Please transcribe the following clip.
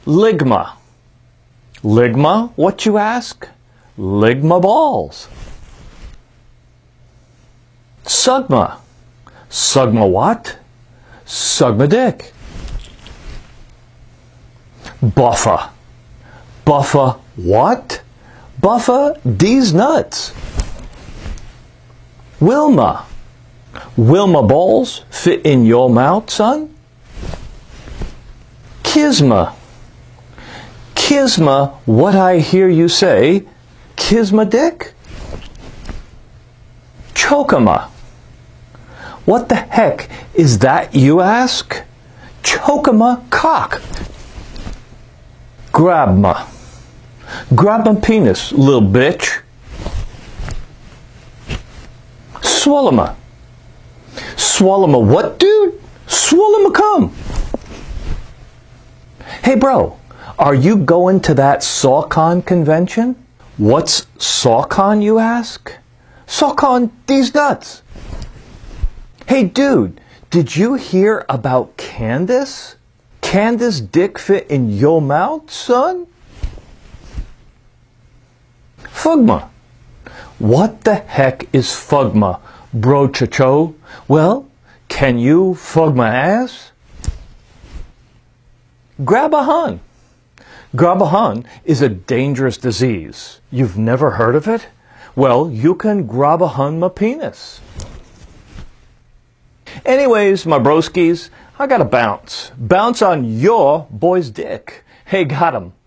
Ligma. Ligma, what you ask? Ligma balls. Sugma. Sugma what? Sugma dick. Buffer. Buffer what? Buffer these nuts. Wilma. Wilma balls fit in your mouth, son? Kisma. Kisma, what I hear you say? Kisma dick? Chokama. What the heck is that, you ask? Chokama cock. Grabma. Grab my penis, little bitch. Swallowma. Swallowma what, dude? Swallowma cum. Hey, bro, are you going to that SawCon convention? What's SawCon, you ask? SawCon these nuts. Hey, dude, did you hear about Candace? Candace dick fit in your mouth, son? Fugma. What the heck is Fugma, bro chacho? Well, can you Fugma ass? Grabahan. Grabahan is a dangerous disease. You've never heard of it? Well, you can Grabahan my penis. Anyways, my broskies, I gotta bounce. Bounce on your boy's dick. Hey, got him.